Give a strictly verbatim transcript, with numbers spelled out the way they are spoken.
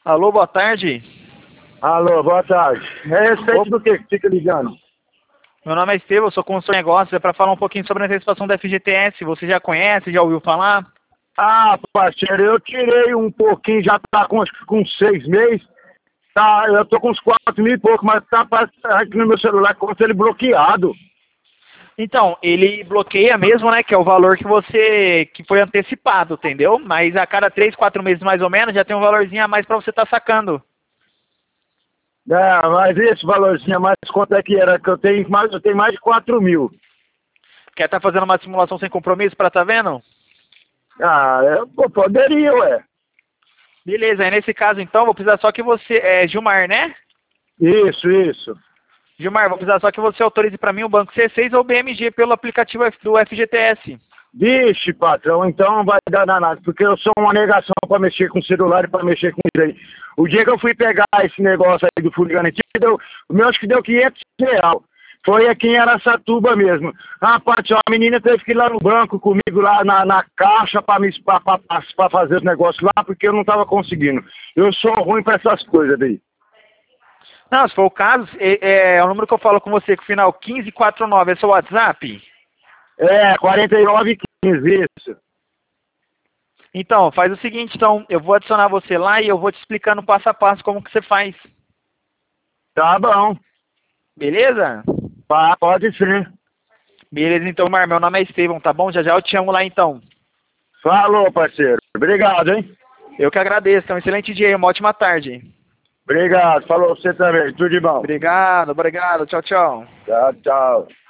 Alô, boa tarde. Alô, boa tarde. É respeito Opa. do que que fica ligando? Meu nome é Estevam, eu sou consultor de negócios. É para falar um pouquinho sobre a antecipação da F G T S. Você já conhece, já ouviu falar? Ah, parceiro, eu tirei um pouquinho, já tá com, acho que com seis meses. Tá, eu tô com uns quatro mil e pouco, mas tá parece que tá aqui no meu celular, como se ele bloqueado. Então, ele bloqueia mesmo, né? Que é o valor que você que foi antecipado, entendeu? Mas a cada três, quatro meses mais ou menos já tem um valorzinho a mais para você estar sacando. É, mas esse valorzinho a mais, quanto é que era? Que eu tenho mais, eu tenho mais de quatro mil. Quer estar fazendo uma simulação sem compromisso para tá vendo? Ah, é, pô, poderia, ué. Beleza, aí nesse caso então, vou precisar só que você. É Gilmar, né? Isso, isso. Gilmar, vou precisar só que você autorize para mim o banco C seis ou B M G pelo aplicativo F- do F G T S. Vixe, patrão, então não vai dar danado, porque eu sou uma negação pra mexer com celular e pra mexer com isso aí. O dia que eu fui pegar esse negócio aí do fundo garantido, deu, o meu acho que deu quinhentos real. Foi aqui em Araçatuba mesmo. Rapaz, a menina teve que ir lá no banco comigo, lá na, na caixa, pra, me, pra, pra, pra fazer os negócios lá, porque eu não tava conseguindo. Eu sou ruim pra essas coisas daí. Não, se for o caso, é, é o número que eu falo com você, com o final quinze quarenta e nove, é seu WhatsApp? É, quarenta e nove e quinze, isso. Então, faz o seguinte, então, eu vou adicionar você lá e eu vou te explicando passo a passo como que você faz. Tá bom. Beleza? Pá, pode ser. Beleza, então, Mar, meu nome é Estevão, tá bom? Já já eu te amo lá, então. Falou, parceiro. Obrigado, hein? Eu que agradeço, então, um excelente dia e uma ótima tarde. Obrigado. Falou você também. Tudo de bom. Obrigado, obrigado, tchau, tchau. Tchau, tchau.